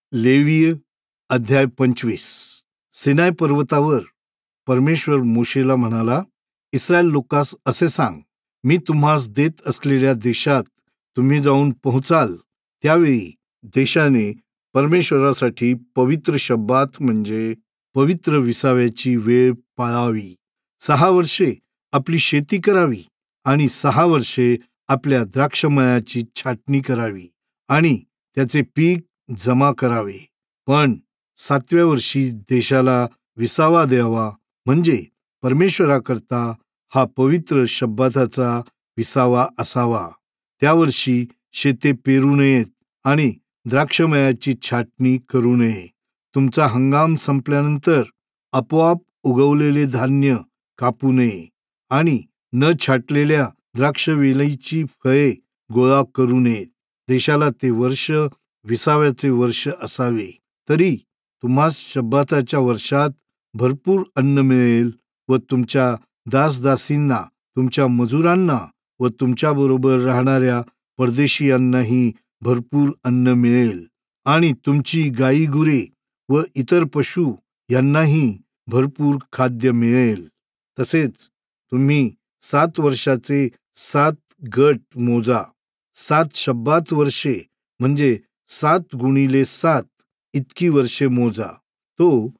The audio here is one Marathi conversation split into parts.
लेवीय अध्याय 25. सिनाय पर्वतावर परमेश्वर मोशेला म्हणाला, इस्रायल लोकास असे सांग, मी तुम्हास देत असलेल्या देशात तुम्ही जाऊन पोहोचाल, त्यावेळी देशाने परमेश्वरासाठी पवित्र शब्बात म्हणजे पवित्र विसाव्याची वेळ पाळावी. 6 वर्षे आपली शेती करावी आणि 6 वर्षे आपल्या द्राक्षमळ्याची छाटणी करावी आणि त्याचे पीक जमा करावे. पण 7व्या वर्षी देशाला विसावा द्यावा, म्हणजे परमेश्वराकरता हा पवित्र शब्बाताचा विसावा असावा. त्या वर्षी शेते पेरू नयेत आणि द्राक्षमळ्याची छाटणी करू नये. तुमचा हंगाम संपल्यानंतर आपोआप उगवलेले धान्य कापू नये आणि न छाटलेल्या द्राक्षवेलीची फळे गोळा करू नयेत. देशाला ते वर्ष विसाव्याचे वर्ष असावे. तरी तुम्हास शब्बाताच्या वर्षात भरपूर अन्न मिळेल व तुमच्या दासदासींना, तुमच्या मजुरांना व तुमच्याबरोबर राहणाऱ्या परदेशीयांनाही भरपूर अन्न मिळेल आणि तुमची गाई गुरे व इतर पशु यांनाही भरपूर खाद्य मिळेल. तसेच तुम्ही 7 वर्षाचे 7 गट मोजा. 7 शब्बात वर्षे म्हणजे 7 गुणिले 7 इतकी वर्षे मोजा. तो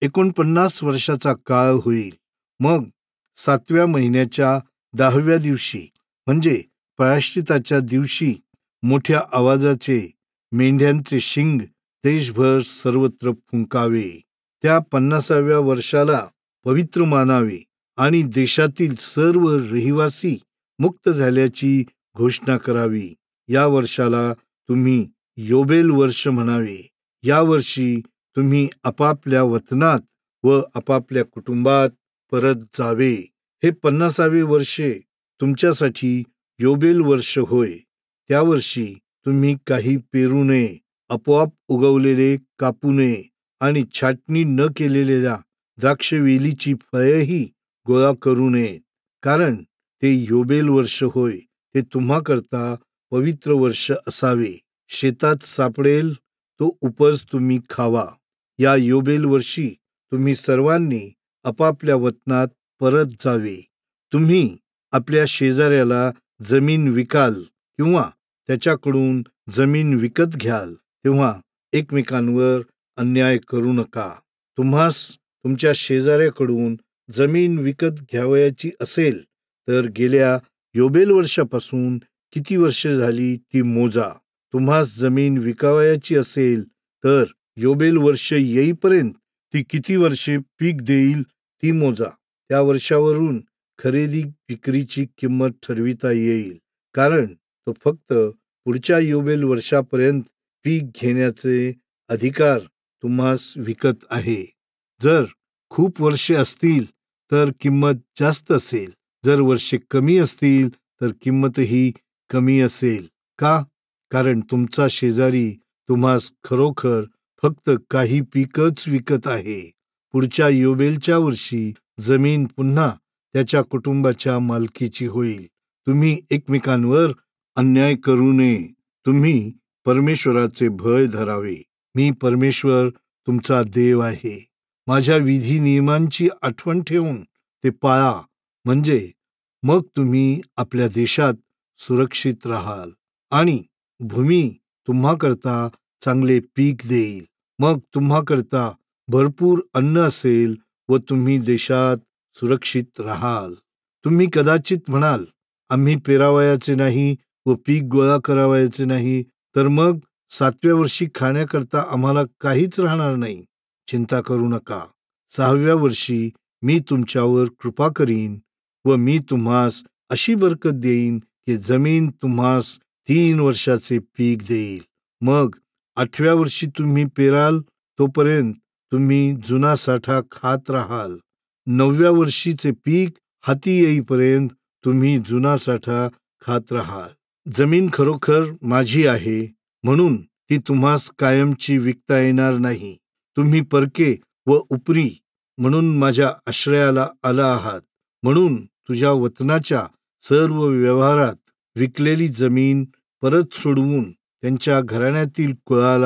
49 वर्षाचा काळ होईल. मग 7व्या महिन्याच्या 10व्या दिवशी म्हणजे प्रायश्चिताच्या दिवशी मोठ्या आवाजाचे मेंढ्यांचे शिंग देशभर सर्वत्र फुंकावे. त्या 50व्या वर्षाला पवित्र मानावे आणि देशातील सर्व रहिवासी मुक्त झाल्याची घोषणा करावी. या वर्षाला तुम्ही योबेल वर्ष म्हणावे. या वर्षी तुम्ही आपापल्या वतनात व आपापल्या कुटुंबात परत जावे. हे 50वे वर्षे तुमच्यासाठी योबेल वर्ष होय. त्या वर्षी तुम्ही काही पेरू नये, आपोआप उगवलेले कापू नये आणि छाटणी न केलेल्या द्राक्षवेलीची फळेही गोळा करू नयेत, कारण ते योबेल वर्ष होय. ते तुम्हाकरता पवित्र वर्ष असावे. शेतात सापडेल तो उपज तुम्ही खावा. या योबेल वर्षी तुम्ही सर्वांनी आपापल्या वतनात परत जावे. तुम्ही आपल्या शेजाऱ्याला जमीन विकाल किंवा त्याच्याकडून जमीन विकत घ्याल, तेव्हा एकमेकांवर अन्याय करू नका. तुम्हास तुमच्या शेजाऱ्याकडून जमीन विकत घ्यावयाची असेल तर गेल्या योबेल वर्षापासून किती वर्षे झाली ती मोजा. तुम्हास जमीन विकावयाची असेल तर योबेल वर्ष येईपर्यंत ती किती वर्षे पीक देईल ती मोजा. त्या वर्षावरून खरेदी विक्रीची किंमत ठरविता येईल, कारण तो फक्त पुढच्या योबेल वर्षापर्यंत पीक घेण्याचे अधिकार तुम्हास विकत आहे. जर खूप वर्षे असतील तर किंमत जास्त असेल, जर वर्षे कमी असतील तर किंमतही कमी असेल. का? कारण तुमचा शेजारी तुम्हास खरोखर फक्त काही पीकच विकत आहे. पुढच्या योबेलच्या वर्षी जमीन पुन्हा त्याच्या कुटुंबाच्या मालकीची होईल. तुम्ही एकमेकांवर अन्याय करू नये. तुम्ही परमेश्वराचे भय धरावे. मी परमेश्वर तुमचा देव आहे. माझ्या विधी नियमांची आठवण ठेवून ते पाळा, म्हणजे मग तुम्ही आपल्या देशात सुरक्षित राहाल आणि भूमी तुम्हाकरता चांगले पीक देईल. मग तुम्हाकरता भरपूर अन्न असेल व तुम्ही देशात सुरक्षित राहाल. तुम्ही कदाचित म्हणाल, आम्ही पेरावयाचे नाही व पीक गोळा करावयाचे नाही, तर मग 7व्या वर्षी खाण्याकरता आम्हाला काहीच राहणार नाही. चिंता करू नका. 6व्या वर्षी मी तुमच्यावर कृपा करीन व मी तुम्हास अशी बरकत देईन की जमीन तुम्हास 3 वर्षाचे पीक देईल. मग 8व्या वर्षी तुम्ही पेराल तोपर्यंत तुम्ही जुना साठा खात राहाल. 9व्या वर्षीचे पीक हाती येईपर्यंत तुम्ही जुना साठा खात राहाल. जमीन खरोखर माझी आहे, म्हणून ती तुम्हास कायमची विकता येणार नाही. तुम्ही परके व उपरी म्हणून माझ्या आश्रयाला आला आहात. म्हणून तुझ्या वतनाच्या सर्व व्यवहारात विकलेली जमीन परत सोडवून त्यांच्या घराण्यातील कुळाला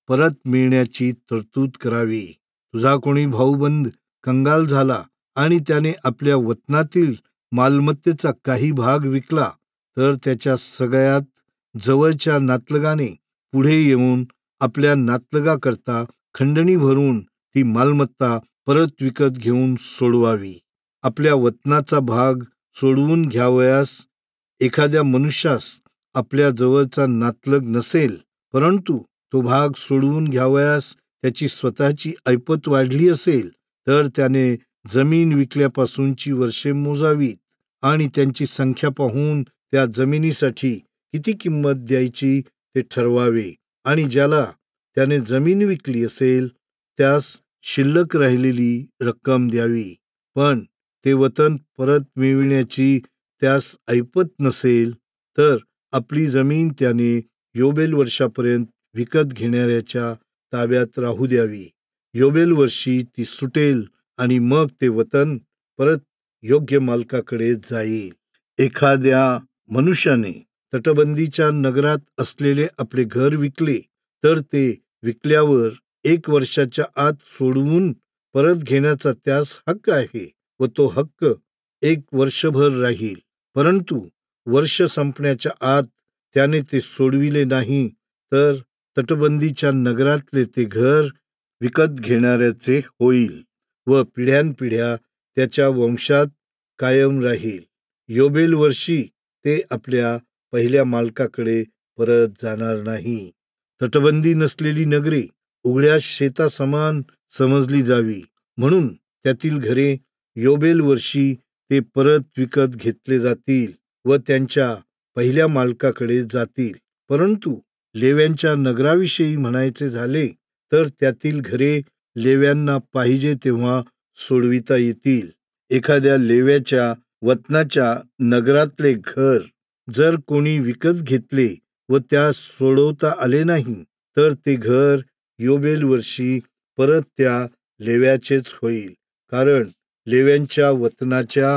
परत मिळण्याची तरतूद करावी. तुझा कोणी भाऊबंद कंगाल झाला आणि त्याने आपल्या वतनातील मालमत्तेचा काही भाग विकला, तर त्याच्या सगळ्यात जवळच्या नातलगाने पुढे येऊन आपल्या नातलगाकरता खंडणी भरून ती मालमत्ता परत विकत घेऊन सोडवावी. आपल्या वतनाचा भाग सोडवून घ्यावयास एखाद्या मनुष्यास आपल्या जवळचा नातलग नसेल, परंतु तो भाग सोडवून घ्यावयास त्याची स्वतःची ऐपत वाढली असेल, तर त्याने जमीन विकल्यापासूनची वर्षे मोजावीत आणि त्यांची संख्या पाहून त्या जमिनीसाठी किती किंमत द्यायची ते ठरवावे आणि ज्याला त्याने जमीन विकली असेल त्यास शिल्लक राहिलेली रक्कम द्यावी. पण ते वतन परत मिळविण्याची त्यास ऐपत नसेल, तर आपली जमीन त्याने योबेल वर्षापर्यंत विकत घेणाऱ्याच्या ताब्यात राहू द्यावी. योबेल वर्षी ती सुटेल आणि मग ते वतन परत योग्य मालकाकडे जाईल. एखाद्या मनुष्याने तटबंदीच्या नगरात असलेले आपले घर विकले, तर ते विकल्यावर 1 वर्षाच्या आत सोडवून परत घेण्याचा त्यास हक्क आहे व तो हक्क 1 वर्षभर राहील. परंतु वर्ष संपण्याच्या आत त्याने ते सोडविले नाही, तर तटबंदीच्या नगरातले ते घर विकत घेणाऱ्याचे होईल व पिढ्यानपिढ्या त्याच्या वंशात कायम राहील. योबेल वर्षी ते आपल्या पहिल्या मालकाकडे परत जाणार नाही. तटबंदी नसलेली नगरे उघड्या शेतासमान समजली जावी, म्हणून त्यातील घरे योबेल वर्षी ते परत विकत घेतले जातील व त्यांच्या पहिल्या मालकाकडे जातील. परंतु लेव्यांच्या नगराविषयी म्हणायचे झाले, तर त्यातील घरे लेव्यांना पाहिजे तेव्हा सोडविता येतील. एखाद्या लेव्याच्या वतनाच्या नगरातले घर जर कोणी विकत घेतले व त्यास सोडवता आले नाही, तर ते घर योबेल वर्षी परत त्या लेव्याचेच होईल. कारण लेव्यांच्या वतनाच्या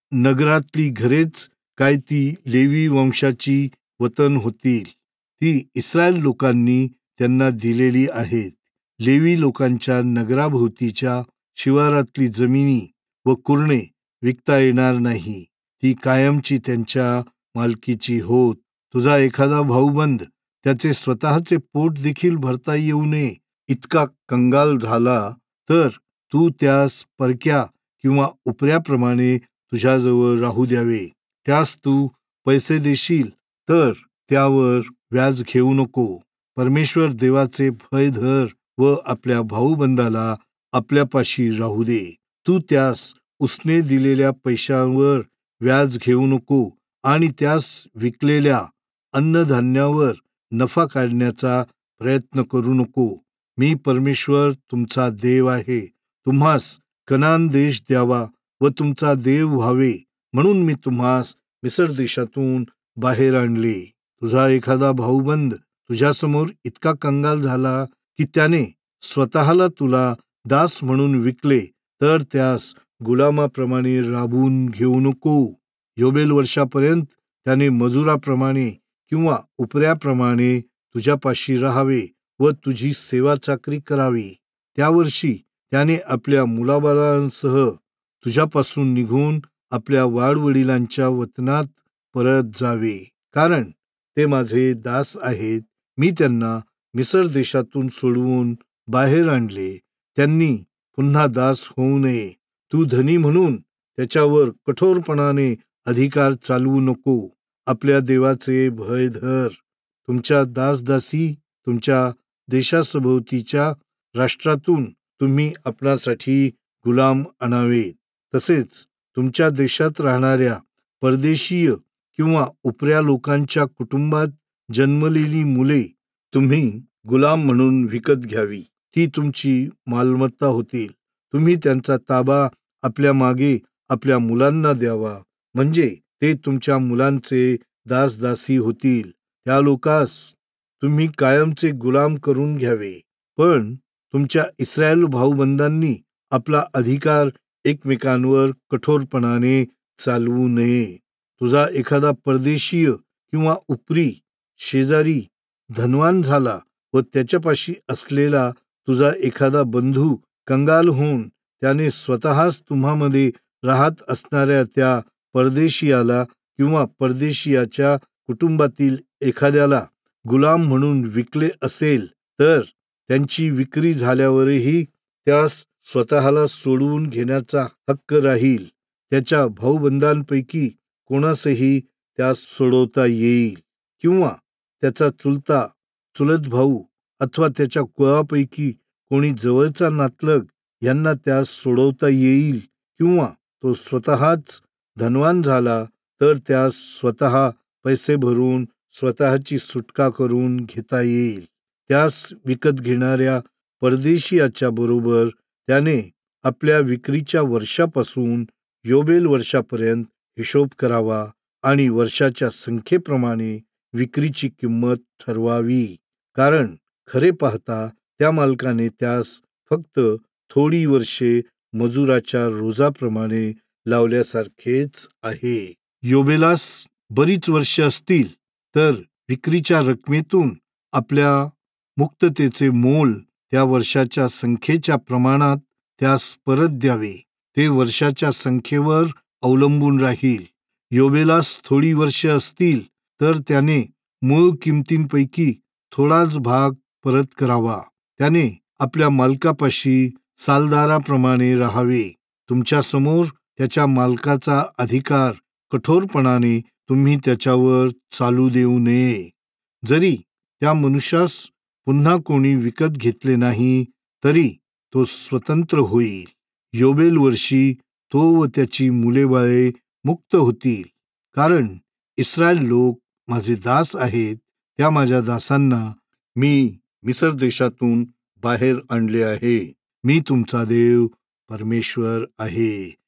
नगरातली घरेच काय ती लेवी वंशाची वतन होतील. ती इस्रायल लोकांनी त्यांना दिलेली आहेत. लेवी लोकांच्या नगराभोवतीच्या शिवारातली जमिनी व कुरणे विकता येणार नाही. ती कायमची त्यांच्या मालकीची होत. तुझा एखादा भाऊबंद त्याचे स्वतःचे पोट देखील भरता येऊ नये इतका कंगाल झाला, तर तू त्यास परक्या किंवा उपऱ्याप्रमाणे तुझ्याजवळ राहू द्यावे. त्यास तू पैसे देशील, तर त्यावर व्याज घेऊ नको. परमेश्वर देवाचे भय धर व आपल्या भाऊबंदाला आपल्यापाशी राहू दे. तू त्यास उसने दिलेल्या पैशांवर व्याज घेऊ नको आणि त्यास विकलेल्या अन्नधान्यावर नफा काढण्याचा प्रयत्न करू नको. मी परमेश्वर तुमचा देव आहे. तुम्हास कनान देश द्यावा व तुमचा देव व्हावे, म्हणून मी तुम्हास मिस्र देशातून बाहेर आणले. तुझा एखादा भाऊबंद तुझ्यासमोर इतका कंगाल झाला की त्याने स्वतःला तुला दास म्हणून विकले, तर त्यास गुलामाप्रमाणे राबवून घेऊ नको. योबेल वर्षापर्यंत त्याने मजुराप्रमाणे किंवा उपऱ्याप्रमाणे तुझ्यापाशी राहावे व तुझी सेवा चाकरी करावी. त्या वर्षी त्याने आपल्या मुलाबाळांसह तुझ्यापासून निघून आपल्या वाडवडिलांच्या वतनात परत जावे. कारण ते माझे दास आहेत. मी त्यांना मिस्र देशातून सोडवून बाहेर आणले. त्यांनी पुन्हा दास होऊ नये. तू धनी म्हणून त्याच्यावर कठोरपणाने अधिकार चालवू नको. आपल्या देवाचे भय धर. तुमच्या दासदासी तुमच्या देशासभोवतीच्या राष्ट्रातून तुम्ही आपणासाठी गुलाम आणावेत. तसेच तुमच्या देशात राहणाऱ्या परदेशीय किंवा उपऱ्या लोकांच्या कुटुंबात जन्मलेली मुले तुम्ही गुलाम म्हणून विकत घ्यावी. ती तुमची मालमत्ता होतील. तुम्ही त्यांचा ताबा आपल्या मागे आपल्या मुलांना द्यावा, म्हणजे ते तुमच्या मुलांचे दासदासी होतील. त्या लोकांस तुम्ही कायमचे गुलाम करून घ्यावे. पण तुमच्या इस्रायल भाऊबंदांनी आपला अधिकार एकमेकांवर कठोरपणाने चालवू नये. तुझा एखादा परदेशीय किंवा उपरी शेजारी धनवान झाला व त्याच्यापाशी असलेला तुझा एखादा बंधू कंगाल होऊन त्याने स्वतःच तुम्हामध्ये राहत असणाऱ्या त्या परदेशियाला किंवा परदेशियाच्या कुटुंबातील एखाद्याला गुलाम म्हणून विकले असेल, तर त्यांची विक्री झाल्यावरही त्यास स्वतःला सोडवून घेण्याचा हक्क राहील. त्याच्या भाऊबंधांपैकी कोणासही त्यास सोडवता येईल, किंवा त्याचा चुलत भाऊ अथवा त्याच्या कुळापैकी कोणी जवळचा नातलग यांना त्यास सोडवता येईल, किंवा तो स्वतःच धनवान झाला तर त्यास स्वतः पैसे भरून स्वतःची सुटका करून घेता येईल. त्यास विकत घेणाऱ्या परदेशियाच्या बरोबर त्याने आपल्या विक्रीच्या वर्षापासून योबेल वर्षापर्यंत हिशोब करावा आणि वर्षाच्या संख्येप्रमाणे विक्रीची किंमत ठरवावी. कारण खरे पाहता त्या मालकाने त्यास फक्त थोडी वर्षे मजुराच्या रोजाप्रमाणे लावल्यासारखेच आहे. योबेलास बरीच वर्ष असतील तर विक्रीच्या रकमेतून आपल्या मुक्ततेचे मोल त्या वर्षाच्या संख्येच्या प्रमाणात त्यास परत द्यावे. ते वर्षाच्या संख्येवर अवलंबून राहील. योबेलास थोडी वर्ष असतील तर त्याने मूळ किमतींपैकी थोडाच भाग परत करावा. त्याने आपल्या मालकापाशी सालदाराप्रमाणे राहावे. तुमच्या समोर त्याच्या मालकाचा अधिकार कठोरपणाने तुम्ही त्याच्यावर चालू देऊ नये. जरी त्या मनुष्यास पुन्हा कोणी विकत घेतले नाही तरी तो स्वतंत्र होईल. योबेल वर्षी तो व त्याची मुलेबाळे मुक्त होतील. कारण इस्रायल लोक माझे दास आहेत. त्या माझ्या दासांना मी मिस्र देशातून बाहेर आणले आहे. मी तुमचा देव परमेश्वर आहे.